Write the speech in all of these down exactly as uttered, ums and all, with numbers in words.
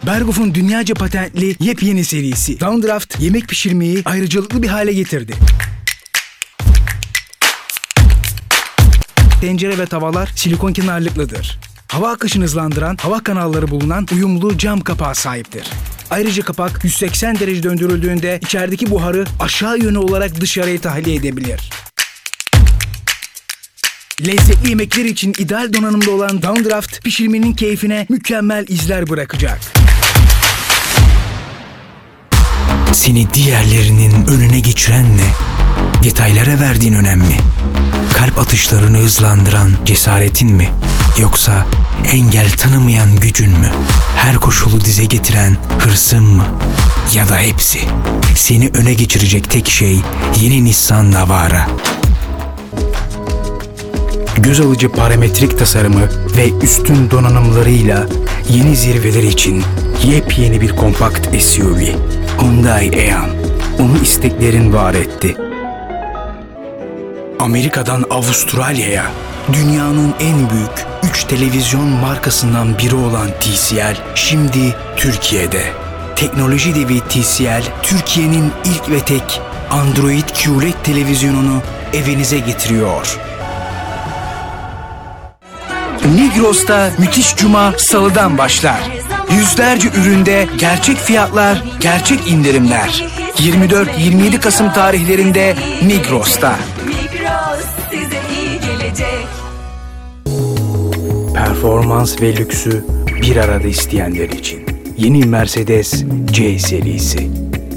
Berghoff'un dünyaca patentli yepyeni serisi Downdraft yemek pişirmeyi ayrıcalıklı bir hale getirdi. Tencere ve tavalar silikon kenarlıklıdır. Hava akışını hızlandıran hava kanalları bulunan uyumlu cam kapağı sahiptir. Ayrıca kapak yüz seksen derece döndürüldüğünde içerideki buharı aşağı yönlü olarak dışarıya tahliye edebilir. Lezzetli yemekler için ideal donanımda olan Downdraft pişirmenin keyfine mükemmel izler bırakacak. Seni diğerlerinin önüne geçiren ne? Detaylara verdiğin önem mi? Kalp atışlarını hızlandıran cesaretin mi? Yoksa engel tanımayan gücün mü? Her koşulu dize getiren hırsın mı? Ya da hepsi? Seni öne geçirecek tek şey yeni Nissan Navara. Göz alıcı parametrik tasarımı ve üstün donanımlarıyla yeni zirveler için yepyeni bir kompakt S U V. Hyundai Eon. Onu isteklerin var etti. Amerika'dan Avustralya'ya dünyanın en büyük üç televizyon markasından biri olan T C L şimdi Türkiye'de. Teknoloji devi T C L, Türkiye'nin ilk ve tek Android Q L E D televizyonunu evinize getiriyor. Migros'ta müthiş cuma salıdan başlar. Yüzlerce üründe gerçek fiyatlar, gerçek indirimler. yirmi dört yirmi yedi Kasım tarihlerinde Migros'ta. Migros size iyi gelecek. Performans ve lüksü bir arada isteyenler için yeni Mercedes C serisi.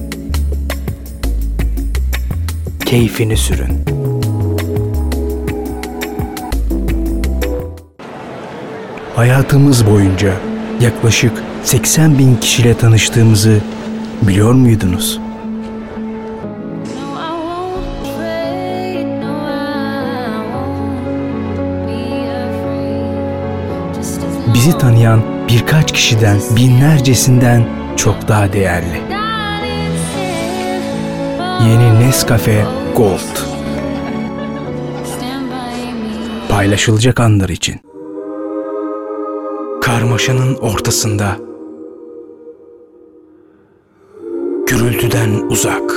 Keyfini sürün. Hayatımız boyunca yaklaşık seksen bin kişiyle tanıştığımızı biliyor muydunuz? Bizi tanıyan birkaç kişiden binlercesinden çok daha değerli. Yeni Nescafe Gold. Paylaşılacak anlar için. Karmaşanın ortasında, gürültüden uzak,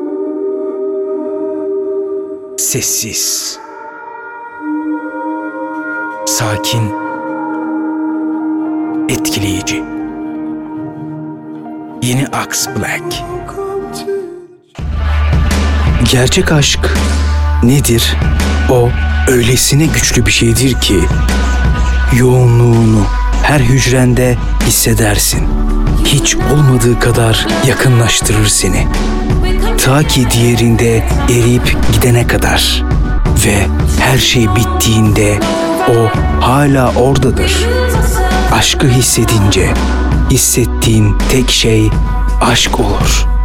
sessiz, sakin, etkileyici. Yeni Axe Black. Gerçek aşk nedir? O öylesine güçlü bir şeydir ki yoğunluğunu her hücrende hissedersin. Hiç olmadığı kadar yakınlaştırır seni. Ta ki diğerinde eriyip gidene kadar. Ve her şey bittiğinde o hala oradadır. Aşkı hissedince hissettiğin tek şey aşk olur.